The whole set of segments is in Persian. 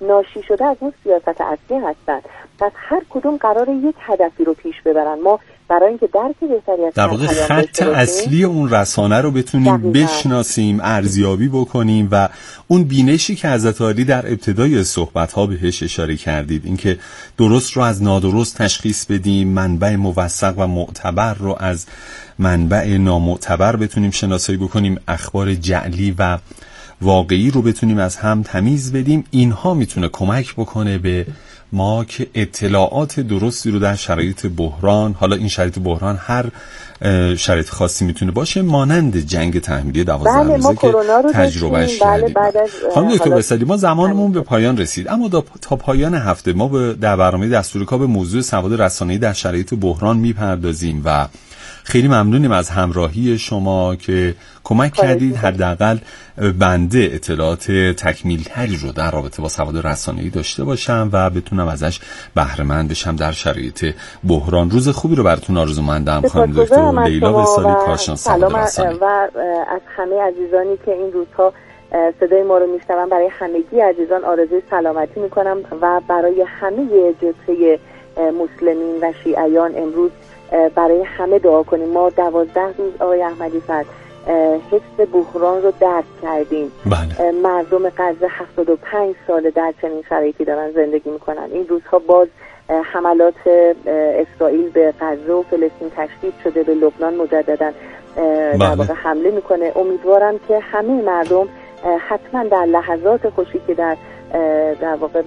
ناشی شده از اون سیاست اصلی هستن. پس هر کدوم قراره یک هدفی رو پیش ببرن. ما برای اینکه درک بهتری از در واقع خط اصلی اون رسانه رو بتونیم بشناسیم، ارزیابی بکنیم و اون بینشی که حضرت عالی در ابتدای صحبت‌ها بهش اشاره کردید، اینکه درست رو از نادرست تشخیص بدیم، منبع موثق و معتبر رو از منبع نامعتبر بتونیم شناسایی بکنیم، اخبار جعلی و واقعی رو بتونیم از هم تمیز بدیم، اینها میتونه کمک بکنه به ما که اطلاعات درستی رو در شرایط بحران، حالا این شرایط بحران هر شرایط خاصی میتونه باشه، مانند جنگ تحمیلی 12 روزه که تجربهش کردیم. خانم دکتر وصلی، ما زمانمون به پایان رسید، اما تا پایان هفته ما در برنامه دستور کار به موضوع سواد رسانه‌ای در شرایط بحران میپردازیم و خیلی ممنونیم از همراهی شما که کمک کردید حداقل بنده اطلاعات تکمیل تری رو در رابطه با سواد رسانه‌ای داشته باشم و بتونم ازش بهره مند بشم در شرایط بحران. روز خوبی رو براتون آرزومندم خانم دکتر لیلا وصالی، کارشناس سواد رسانه‌ای. و از همه عزیزانی که این روزها صدای ما رو میشنون، برای همگی عزیزان آرزوی سلامتی میکنم و برای همه جبهه مسلمین و شیعیان امروز برای همه دعا کنیم. ما 12 روز آقای احمدی فرد حفظ بحران رو درک کردیم. مردم غزه 75 سال در چنین شرایطی دارن زندگی میکنن. این روزها باز حملات اسرائیل به غزه و فلسطین تشدید شده، به لبنان مجددا در واقع حمله میکنه. امیدوارم که همه مردم حتما در لحظات خوشی که در واقع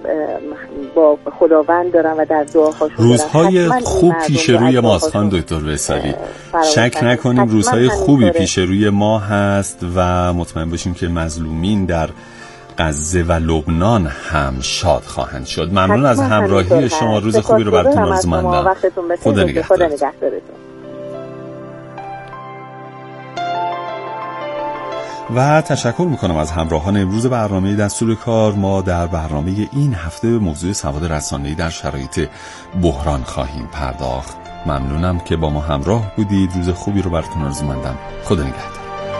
با خداوند دارن و در دعاهاشون روزهای خوب پیش روی ماست خانم دکتر وصالی، شک نکنیم روزهای خوبی پیش روی ما هست و مطمئن باشیم که مظلومین در غزه و لبنان هم شاد خواهند شد. ممنون از همراهی شما، روز خوبی رو براتون آرزومندم. خدا نگهدارتون. و تشکر میکنم از همراهان امروز برنامه دستور کار. ما در برنامه این هفته به موضوع سواد رسانه‌ای در شرایط بحران خواهیم پرداخت. ممنونم که با ما همراه بودید. روز خوبی رو براتون آرزومندم. خدا نگهدار.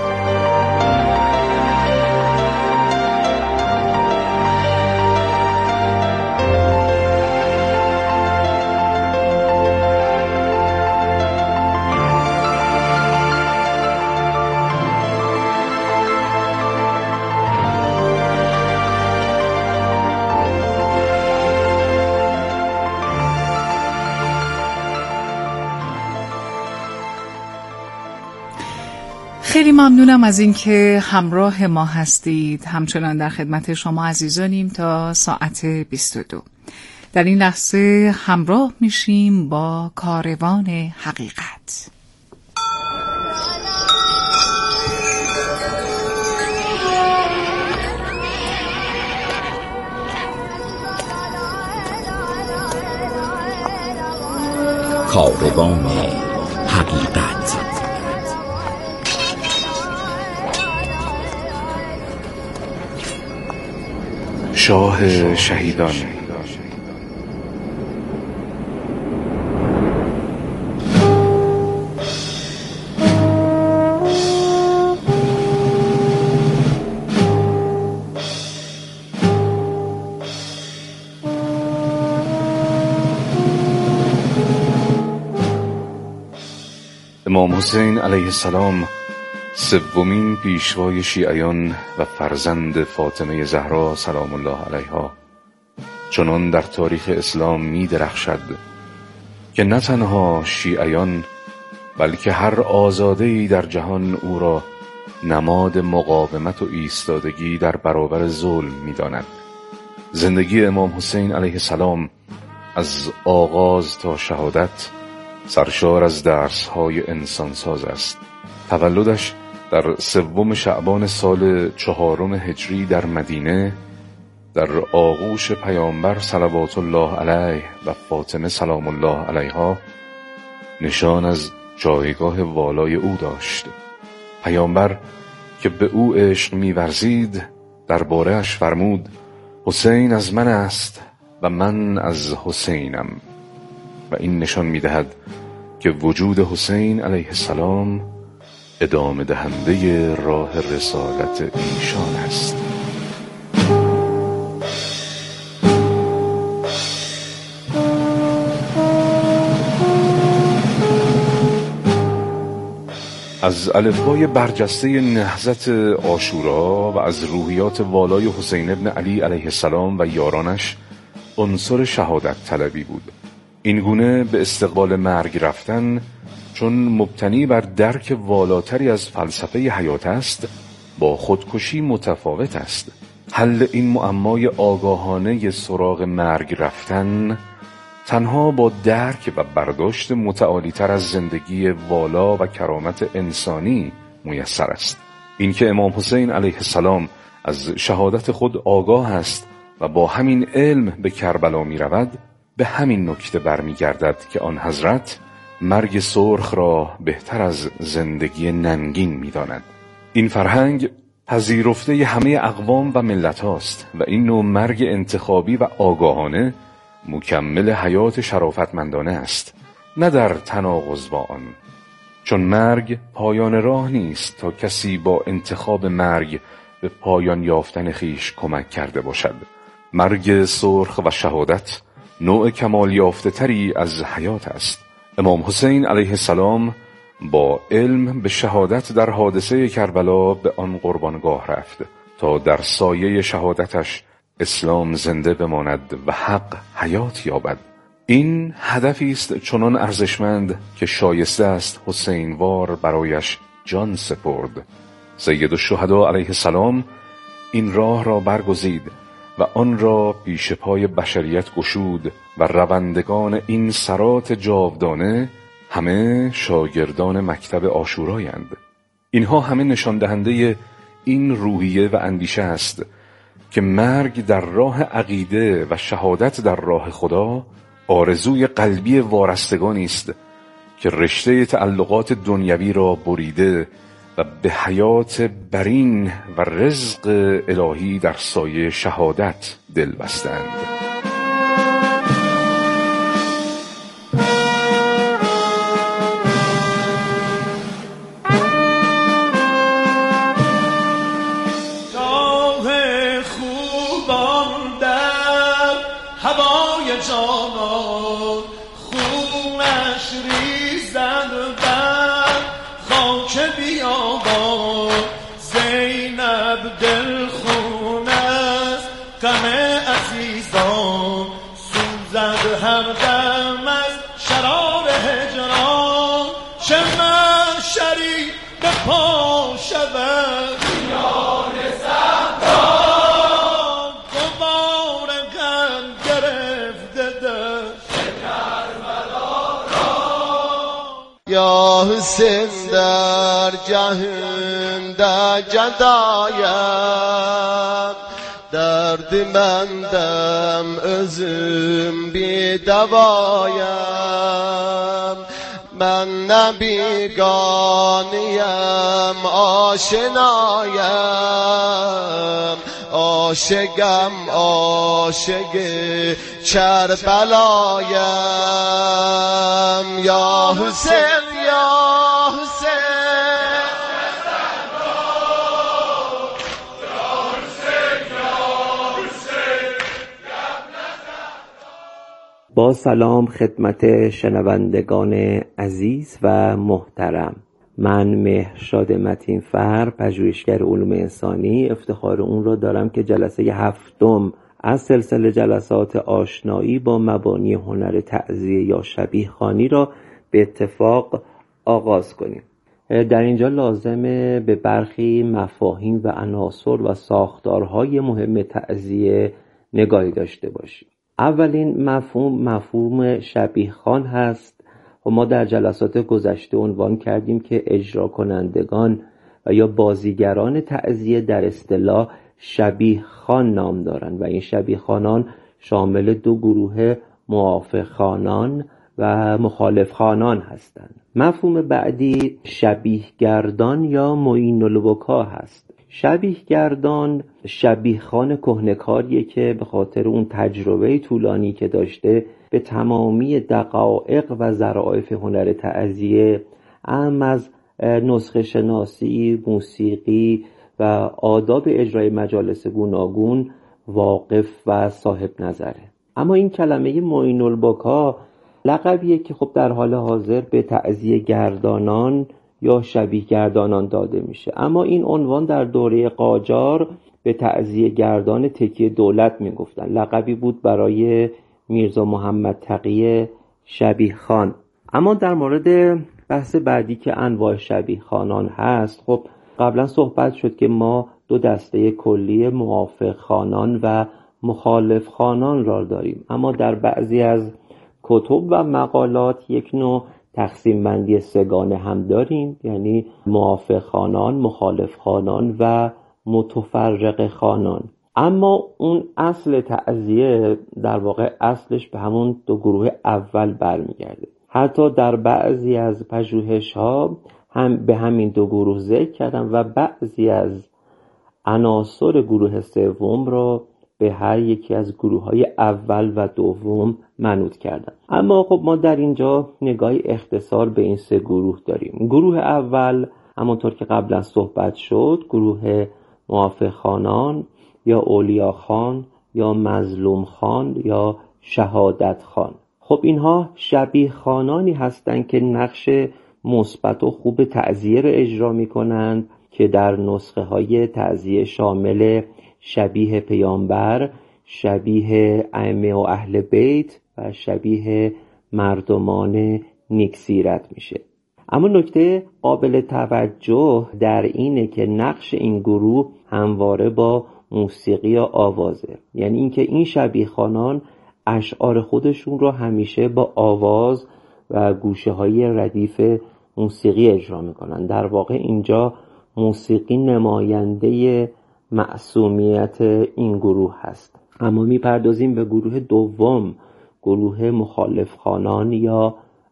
خیلی ممنونم از اینکه همراه ما هستید. همچنان در خدمت شما عزیزانیم تا ساعت 22. در این لحظه همراه میشیم با کاروان حقیقت. کاروان حقیقت. شاه شهیدان. امام حسین علیه السلام، سومین پیشوای شیعیان و فرزند فاطمه زهرا سلام الله علیها، چنان در تاریخ اسلام می درخشد که نه تنها شیعیان بلکه هر آزاده‌ای در جهان او را نماد مقاومت و ایستادگی در برابر ظلم می داند. زندگی امام حسین علیه السلام از آغاز تا شهادت سرشار از درس‌های انسانساز است. تولدش در 3 شعبان سال 4 هجری در مدینه در آغوش پیامبر صلوات الله علیه و فاطمه سلام الله علیها نشان از جایگاه والای او داشت. پیامبر که به او عشق می‌ورزید درباره اش فرمود: حسین از من است و من از حسینم، و این نشان می‌دهد که وجود حسین علیه السلام ادامه دهنده راه رسالت ایشان است. از الفبای برجسته نهضت عاشورا و از روحیات والای حسین ابن علی علیه السلام و یارانش عنصر شهادت طلبی بود. این گونه به استقبال مرگ رفتن، چون مبتنی بر درک والاتری از فلسفه حیات است، با خودکشی متفاوت است. حل این معمای آگاهانه سراغ مرگ رفتن تنها با درک و برداشت متعالی‌تر از زندگی والا و کرامت انسانی میسر است. اینکه امام حسین علیه السلام از شهادت خود آگاه است و با همین علم به کربلا می رود، به همین نکته برمیگردد که آن حضرت مرگ سرخ را بهتر از زندگی ننگین می داند. این فرهنگ پذیرفته همه اقوام و ملت هاست و این نوع مرگ انتخابی و آگاهانه مکمل حیات شرافتمندانه است، نه در تناقض با آن. چون مرگ پایان راه نیست تا کسی با انتخاب مرگ به پایان یافتن خیش کمک کرده باشد. مرگ سرخ و شهادت نوع کمال یافته تری از حیات است. امام حسین علیه السلام با علم به شهادت در حادثه کربلا به آن قربانگاه رفت تا در سایه شهادتش اسلام زنده بماند و حق حیات یابد. این هدفی است چنان ارزشمند که شایسته است حسینوار برایش جان سپرد. سید الشهدا علیه السلام این راه را برگزید و آن را پیش پای بشریت گشود و روندگان این صراط جاودانه همه شاگردان مکتب عاشورایند. اینها همه نشان دهنده این روحیه و اندیشه است که مرگ در راه عقیده و شهادت در راه خدا آرزوی قلبی وارستگانی است که رشته تعلقات دنیوی را بریده و به حیات برین و رزق الهی در سایه شهادت دل بستند. یا حسین در جهان در جدایم، درد مندم özüm بی دوایم. من نبیگانیم آشنایم، عاشقم عاشق کربلایم. یا حسین یا حسین با سلام خدمت شنوندگان عزیز و محترم. من مهرشاد متینفر، پژوهشگر علوم انسانی، افتخار اون را دارم که جلسه 7 از سلسله جلسات آشنایی با مبانی هنر تعزیه یا شبیه خوانی را به اتفاق آغاز کنیم. در اینجا لازمه به برخی مفاهیم و عناصر و ساختارهای مهم تعزیه نگاهی داشته باشیم. اولین مفهوم شبیه خوان هست و ما در جلسات گذشته عنوان کردیم که اجرا کنندگان و یا بازیگران تعزیه در اصطلاح شبیه خوان نام دارند و این شبیه خوانان شامل 2 گروه موافق خوانان و مخالف خوانان هستند. مفهوم بعدی شبیه گردان یا معین البکا هست. شبیه گردان شبیه خوان کهنکاریه که به خاطر اون تجربه طولانی که داشته به تمامی دقایق و ظرافت هنر تعزیه، اهم از نسخه شناسی، موسیقی و آداب اجرای مجالس گوناگون واقف و صاحب نظره. اما این کلمه معین البکا لقبیه که خب در حال حاضر به تعزیه گردانان یا شبیه گردانان داده میشه. اما این عنوان در دوره قاجار به تعزیه گردان تکیه دولت میگفتن. لقبی بود برای میرزا محمد تقی شبیه خان. اما در مورد بحث بعدی که انواع شبیه خانان هست، خب قبلا صحبت شد که ما دو دسته کلی موافق خانان و مخالف خانان را داریم. اما در بعضی از کتب و مقالات یک نوع تقسیم بندی سگانه هم داریم، یعنی موافق خانان، مخالف خانان و متفرق خانان. اما اون اصل تعزیه در واقع اصلش به همون دو گروه اول برمیگرده. حتی در بعضی از پژوهش‌ها هم به همین دو گروه ذکر کردن و بعضی از عناصر گروه سوم را به هر یکی از گروه‌های اول و دوم منوط کردن. اما خب ما در اینجا نگاهی اختصار به این سه گروه داریم. گروه اول همونطور که قبلا صحبت شد، گروه موافق خانان یا اولیا خان یا مظلوم خان یا شهادت خان. خب اینها شبیه خانانی هستند که نقش مثبت و خوب تعزیه را اجرا می‌کنند که در نسخه های تعزیه شامل شبیه پیامبر، شبیه ائمه و اهل بیت و شبیه مردمان نیکسیرت میشه. اما نکته قابل توجه در اینه که نقش این گروه همواره با موسیقی یا آوازه، یعنی اینکه این شبیه خانان اشعار خودشون رو همیشه با آواز و گوشه های ردیف موسیقی اجرا میکنن. در واقع اینجا موسیقی نماینده معصومیت این گروه هست. اما میپردازیم به گروه دوم، گروه مخالف خانان یا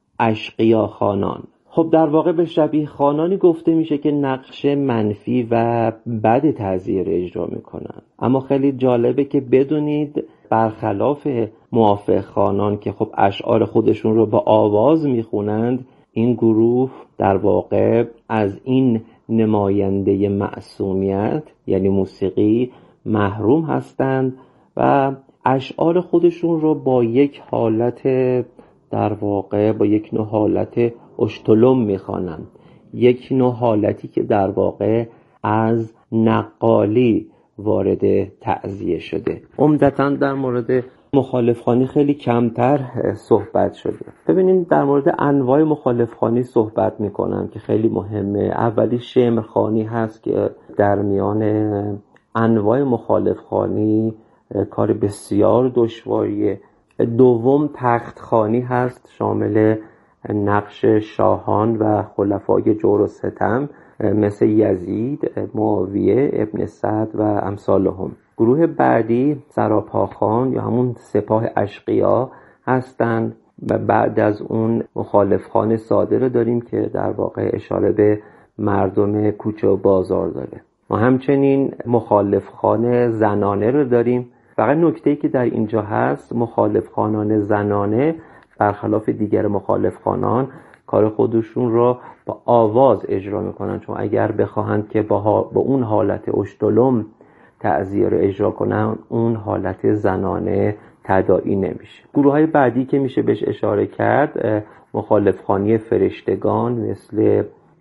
اشقیا خانان. خب در واقع به شبیه خانانی گفته میشه که نقش منفی و بد تعزیه را اجرا میکنن. اما خیلی جالبه که بدونید برخلاف موافق خانان که خب اشعار خودشون رو با آواز میخونند، این گروه در واقع از این نماینده معصومیت یعنی موسیقی محروم هستند و اشعار خودشون رو با یک حالت در واقع با یک نوع حالت اشتلم میخوانند، یک نوع حالتی که در واقع از نقالی وارد تعزیه شده. عمدتاً در مورد مخالفخوانی خیلی کمتر صحبت شده. ببینید در مورد انواع مخالفخوانی صحبت میکنم که خیلی مهمه. اولی شمرخوانی هست که در میان انواع مخالفخوانی کار بسیار دشواریه. دوم تختخوانی هست، شامل نقش شاهان و خلفای جور و ستم مثل یزید، معاویه، ابن سعد و امثالهم. گروه بعدی سراپاخان یا همون سپاه اشقیا هستند و بعد از اون مخالفخوان ساده رو داریم که در واقع اشاره به مردم کوچه و بازار داره. ما همچنین مخالفخوان زنانه رو داریم. فقط نکته‌ای که در اینجا هست، مخالفخوانان زنانه برخلاف دیگر مخالفخوانان کار خودشون را با آواز اجرا میکنن، چون اگر بخواهند که با اون حالت اشتلم تعزیه رو اجرا کنن، اون حالت زنانه تداعی نمیشه. گروه های بعدی که میشه بهش اشاره کرد مخالفخوانی فرشتگان مثل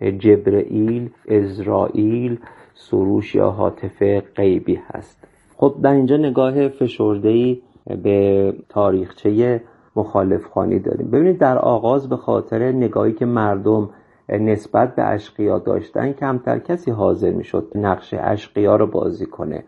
جبرئیل، عزرائیل، سروش یا هاتف غیبی هست. خب در اینجا نگاه فشرده‌ای به تاریخچه مخالفخوانی داریم. ببینید در آغاز به خاطر نگاهی که مردم نسبت به اشقیا داشتن، کمتر کسی حاضر میشد نقش اشقیا رو بازی کنه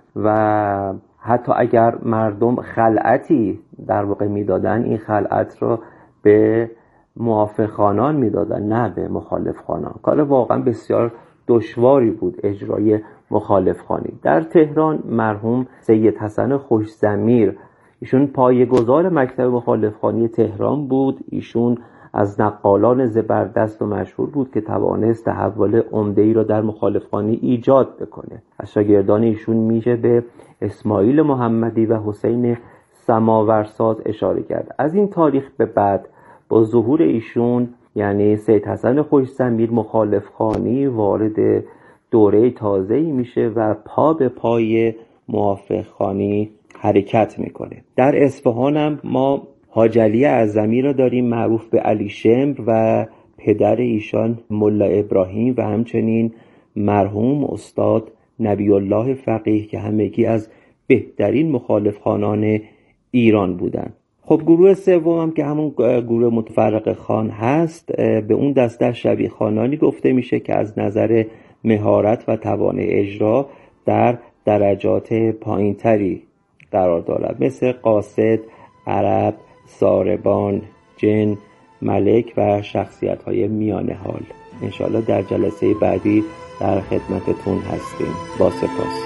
و حتی اگر مردم خلعتی در واقع میدادن، این خلعت رو به موافق خانان میدادن، نه به مخالف خانان. کار واقعا بسیار دشواری بود اجرای مخالف خانی. در تهران مرحوم سید حسن خوش‌ضمیر، ایشون پایه‌گذار مکتب مخالفخوانی تهران بود. ایشون از نقالان زبردست و مشهور بود که توانست تحول عمده‌ای را در مخالفخوانی ایجاد بکنه. از شاگردان ایشون میشه به اسماعیل محمدی و حسین سماورساز اشاره کرد. از این تاریخ به بعد با ظهور ایشون یعنی سید حسن خوش‌ضمیر، مخالفخوانی وارد دوره تازه‌ای میشه و پا به پای موافقخوانی حرکت میکنه. در اصفهان هم ما حاج علی اعظمی را داریم، معروف به علی شمر و پدر ایشان ملا ابراهیم و همچنین مرحوم استاد نبی الله فقیه که همگی از بهترین مخالفخوانان ایران بودند. خب گروه سوم هم که همون گروه متفرقه خوان هست، به اون دسته شبیه خوانانی گفته میشه که از نظر مهارت و توان اجرا در درجات پایینتری قرار دارد، مثل قاصد، عرب، ساربان، جن، ملک و شخصیت‌های میانه حال. انشالله در جلسه بعدی در خدمتتون هستیم. با سپاس.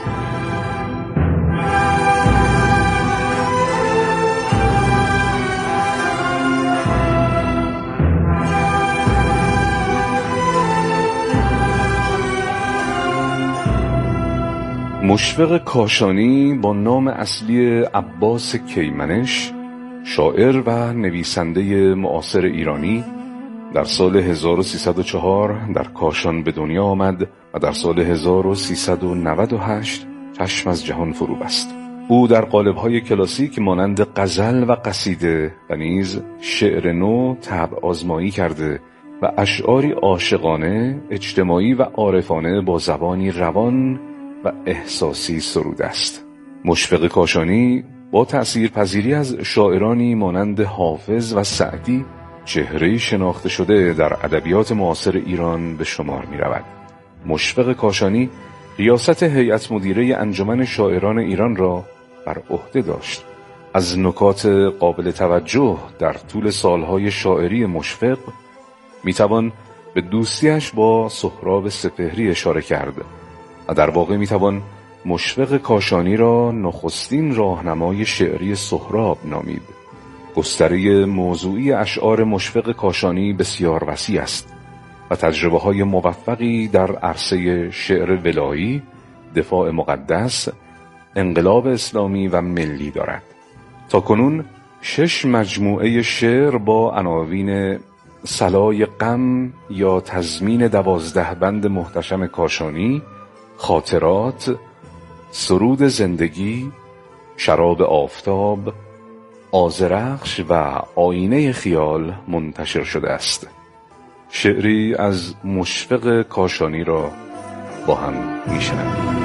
مشفق کاشانی با نام اصلی عباس کیمنش، شاعر و نویسنده معاصر ایرانی، در سال 1304 در کاشان به دنیا آمد و در سال 1398 چشم از جهان فرو بست. او در قالب‌های کلاسیک مانند غزل و قصیده و نیز شعر نو طبع آزمایی کرده و اشعاری عاشقانه، اجتماعی و عارفانه با زبانی روان و احساسی سروده است. مشفق کاشانی با تأثیرپذیری از شاعرانی مانند حافظ و سعدی چهره‌ای شناخته شده در ادبیات معاصر ایران به شمار می رود. مشفق کاشانی ریاست هیئت مدیره انجمن شاعران ایران را بر عهده داشت. از نکات قابل توجه در طول سالهای شاعری مشفق می توان به دوستیش با سهراب سپهری اشاره کرد و در واقع می توان مشفق کاشانی را نخستین راهنمای شعری سهراب نامید. گستره موضوعی اشعار مشفق کاشانی بسیار وسیع است و تجربه‌های موفقی در عرصه شعر ولایی، دفاع مقدس، انقلاب اسلامی و ملی دارد. تاکنون 6 مجموعه شعر با عناوین صلای غم یا تضمین 12 بند محتشم کاشانی، خاطرات، سرود زندگی، شراب آفتاب، آذرخش و آینه خیال منتشر شده است. شعری از مشفق کاشانی را با هم میشنویم.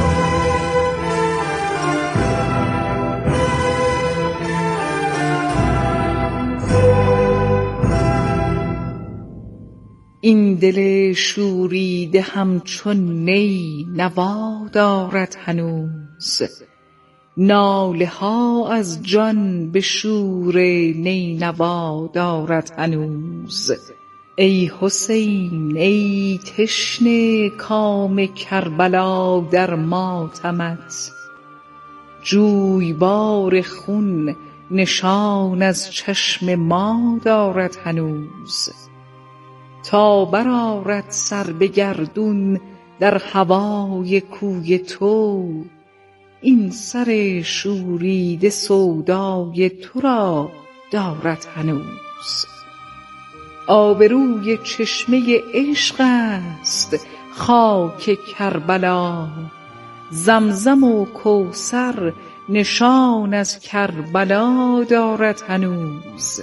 این دل شوریده همچون نی نوا دارد هنوز، ناله ها از جان به شور نی نوا دارد هنوز. ای حسین ای تشنه کام کربلا در ماتمت، جویبار خون نشان از چشم ما دارد هنوز. تا برآرد سر به گردون در هوای کوی تو، این سر شوریده سودای تو را دارد هنوز. آبروی چشمه عشق است خاک کربلا، زمزم و کوثر نشان از کربلا دارد هنوز.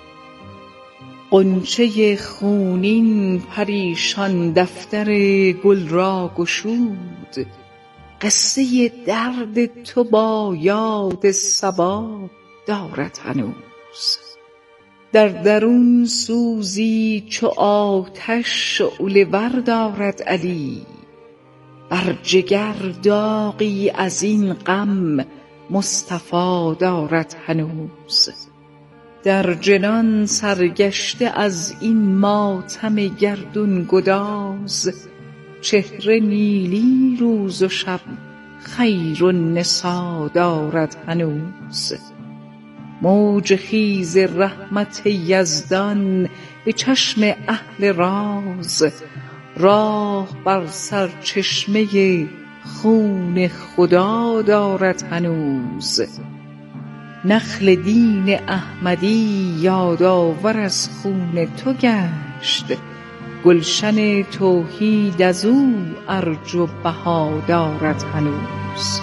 غنچه خونین پریشان دفتر گل را گشود، قصه درد تو با یاد صبا دارد هنوز. در درون سوزی چو آتش شعله ور دارد علی، بر جگر داغی از این غم مصطفی دارد هنوز. در جنان سرگشته از این ماتم گردون گداز، چهره نیلی روز و شب خیر النسا دارد هنوز. موج خیز رحمت یزدان به چشم اهل راز، راه بر سرچشمه خون خدا دارد هنوز. نخل دین احمدی یادآور از خون تو گشت، گلشن توحید از او ارج و بها دارد هنوز.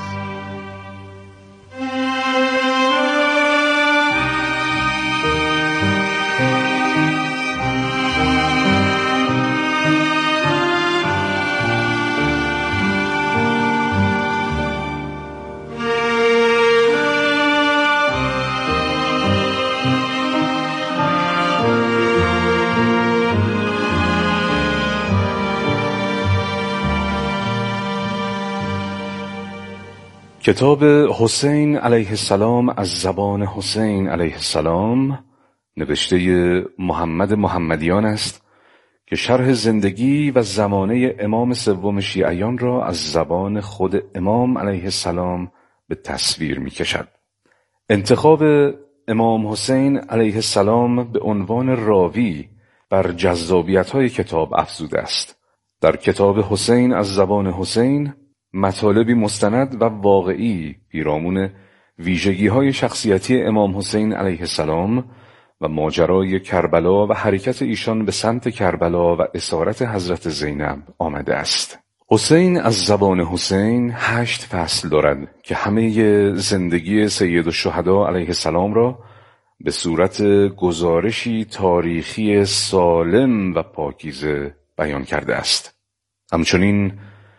کتاب حسین علیه السلام از زبان حسین علیه السلام نوشته محمد محمدیان است که شرح زندگی و زمانه امام سوم شیعیان را از زبان خود امام علیه السلام به تصویر می کشد. انتخاب امام حسین علیه السلام به عنوان راوی بر جذابیت‌های کتاب افزوده است. در کتاب حسین از زبان حسین مطالبی مستند و واقعی پیرامون ویژگی‌های شخصیتی امام حسین علیه السلام و ماجرای کربلا و حرکت ایشان به سمت کربلا و اسارت حضرت زینب آمده است. حسین از زبان حسین 8 فصل دارد که همه زندگی سید الشهدا علیه السلام را به صورت گزارشی تاریخی سالم و پاکیزه بیان کرده است. همچنین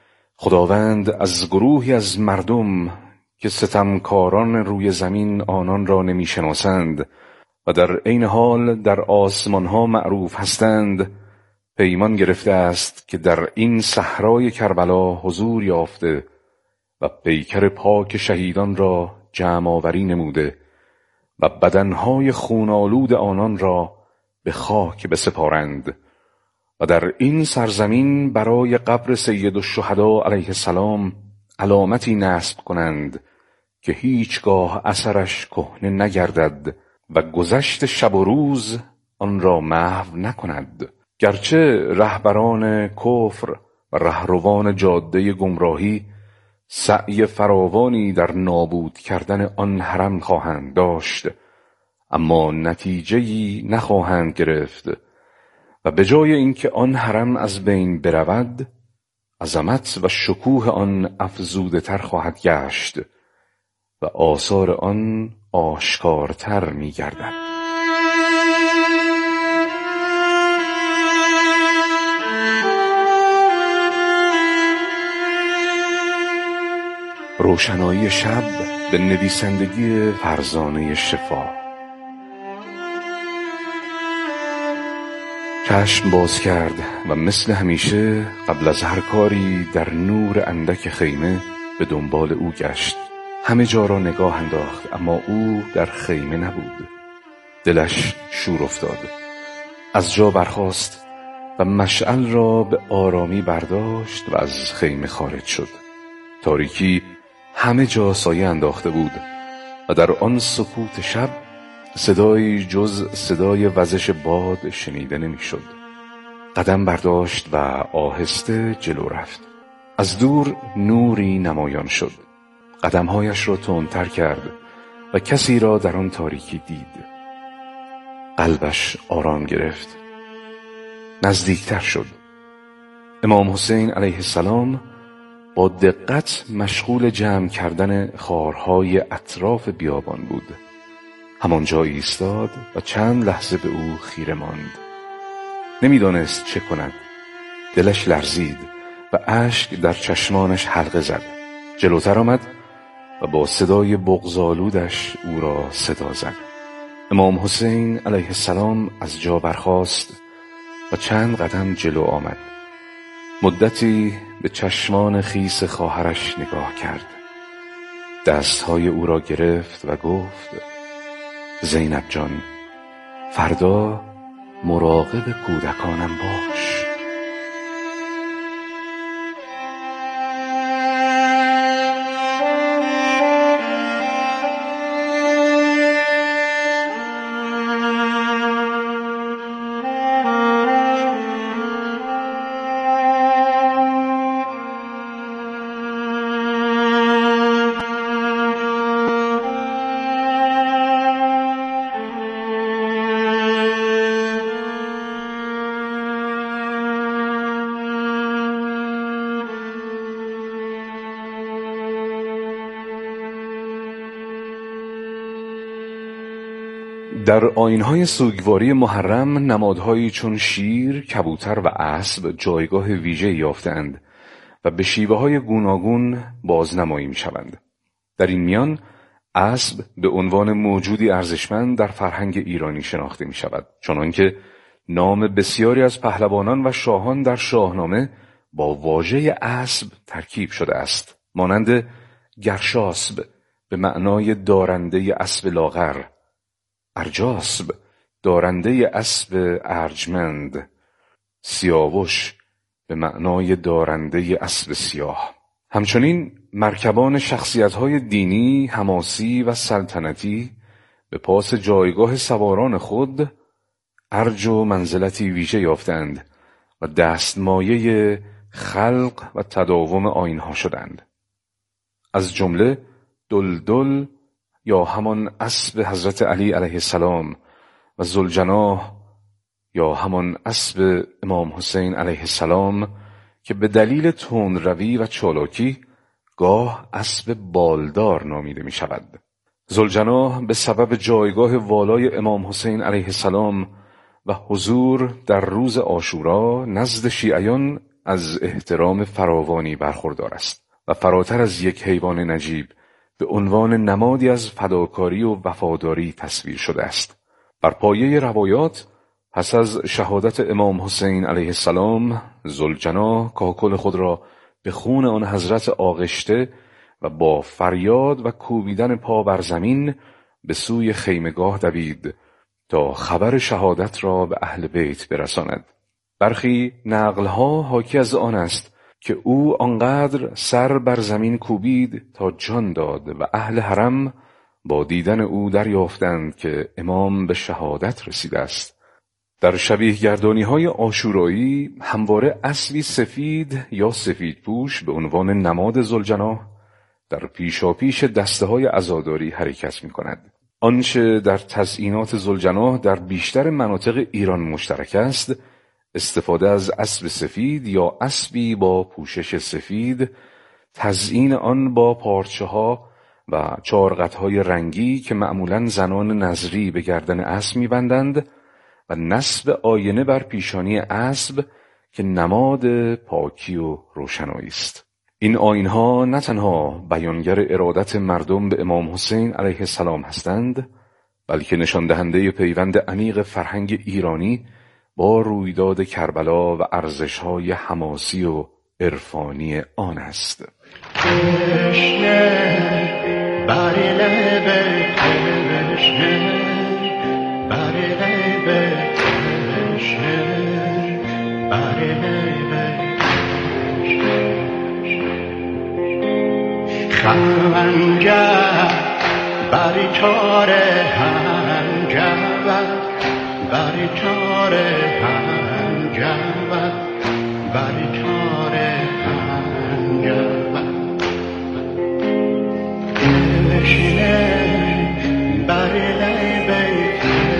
خداوند از گروهی از مردم که ستمکاران روی زمین آنان را نمی‌شناسند و در عین حال در آسمانها معروف هستند پیمان گرفته است که در این صحرای کربلا حضور یافته و پیکر پاک شهیدان را جمع آوری نموده و بدنهای خونالود آنان را به خاک بسپارند و در این سرزمین برای قبر سید الشهدا علیه السلام علامتی نصب کنند که هیچگاه اثرش کهنه نگردد و گذشت شب و روز آن را محو نکند. گرچه رهبران کفر و رهروان جاده گمراهی سعی فراوانی در نابود کردن آن حرم خواهند داشت، اما نتیجه‌ای نخواهند گرفت و به جای اینکه آن حرم از بین برود، عظمت و شکوه آن افزوده تر خواهد گشت و آثار آن آشکارتر می گردد. روشنایی شب به نویسندگی فرزانه شفا. چشم باز کرد و مثل همیشه قبل از هر کاری در نور اندک خیمه به دنبال او گشت. همه جا را نگاه انداخت اما او در خیمه نبود. دلش شور افتاد. از جا برخاست و مشعل را به آرامی برداشت و از خیمه خارج شد. تاریکی همه جا سایه انداخته بود و در آن سکوت شب صدایی جز صدای وزش باد شنیده نمی‌شد. قدم برداشت و آهسته جلو رفت. از دور نوری نمایان شد. قدمهایش را تندتر کرد و کسی را در آن تاریکی دید. قلبش آرام گرفت. نزدیکتر شد. امام حسین علیه السلام با دقت مشغول جمع کردن خارهای اطراف بیابان بود. همانجا ایستاد و چند لحظه به او خیره ماند. نمیدانست چه کند. دلش لرزید و اشک در چشمانش حلقه زد. جلوتر آمد و با صدای بغض‌آلودش او را صدا زد. امام حسین علیه السلام از جا برخاست و چند قدم جلو آمد. مدتی به چشمان خیس خواهرش نگاه کرد. دستهای او را گرفت و گفت: زینب جان، فردا مراقب کودکانم باش. در آیین‌های سوگواری محرم نمادهایی چون شیر، کبوتر و اسب جایگاه ویژه‌ای یافتند و به شیوه‌های گوناگون بازنمایی می‌شوند. در این میان اسب به عنوان موجودی ارزشمند در فرهنگ ایرانی شناخته می‌شود، چنانکه نام بسیاری از پهلوانان و شاهان در شاهنامه با واژه اسب ترکیب شده است، مانند گرشاسب به معنای دارنده اسب لاغر، ارجاسب دارنده اسب ارجمند، سیاوش به معنای دارنده اسب سیاه. همچنین مرکبان شخصیت‌های دینی، حماسی و سلطنتی به پاس جایگاه سواران خود ارج و منزلتی ویژه یافتند و دستمایه خلق و تداوم آیین‌ها شدند. از جمله دلدل یا همان اسب حضرت علی علیه السلام و ذوالجناح یا همان اسب امام حسین علیه السلام که به دلیل تندروی و چالاکی گاه اسب بالدار نامیده می شود. ذوالجناح به سبب جایگاه والای امام حسین علیه السلام و حضور در روز عاشورا نزد شیعیان از احترام فراوانی برخوردار است و فراتر از یک حیوان نجیب به عنوان نمادی از فداکاری و وفاداری تصویر شده است. بر پایه روایات پس از شهادت امام حسین علیه السلام، ذوالجناح کاکل خود را به خون آن حضرت آغشته و با فریاد و کوبیدن پا بر زمین به سوی خیمگاه دوید تا خبر شهادت را به اهل بیت برساند. برخی نقلها حاکی از آن است که او آنقدر سر بر زمین کوبید تا جان داد و اهل حرم با دیدن او دریافتند که امام به شهادت رسیده است. در شبیه گردانی های عاشورایی همواره اسبی سفید یا سفید پوش به عنوان نماد ذوالجناح در پیشاپیش دسته های عزاداری حرکت می کند. آنچه در تزیینات ذوالجناح در بیشتر مناطق ایران مشترک است، استفاده از اسب سفید یا اسبی با پوشش سفید، تزیین آن با پارچه ها و چارقط های رنگی که معمولاً زنان نظری به گردن اسب می بندند و نصب آینه بر پیشانی اسب که نماد پاکی و روشنایی است. این آیین‌ها نه تنها بیانگر ارادت مردم به امام حسین علیه السلام هستند، بلکه نشان دهنده پیوند عمیق فرهنگ ایرانی با رویداد کربلا و ارزش‌های حماسی و عرفانی آن است. خنجر بری چاره هنجر بری چاره هنجر بری چاره هنجر بشینه بری لیبه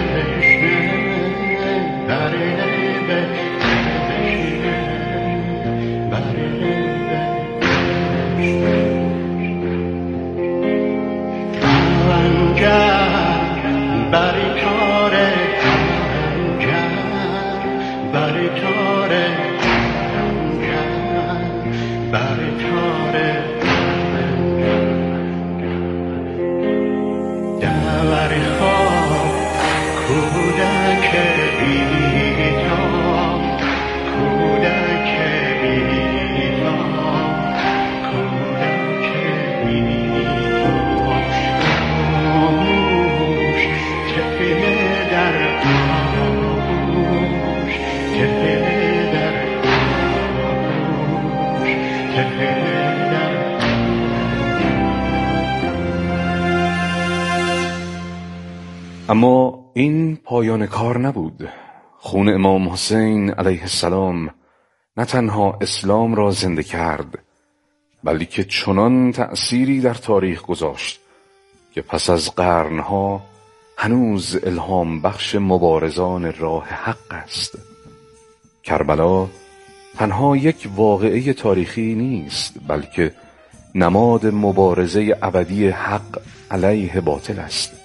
بشینه بری لیبه بشینه بری لیبه بری چاره هنجر بری چاره هنجر بری چاره دوری خواب کودک بیدار کودک بیدار کودک بیدار خاموش تپه در آغوش تپه در آغوش تپه در اما این پایان کار نبود. خون امام حسین علیه السلام نه تنها اسلام را زنده کرد، بلکه چنان تأثیری در تاریخ گذاشت که پس از قرنها هنوز الهام بخش مبارزان راه حق است. کربلا تنها یک واقعه تاریخی نیست، بلکه نماد مبارزه ابدی حق علیه باطل است.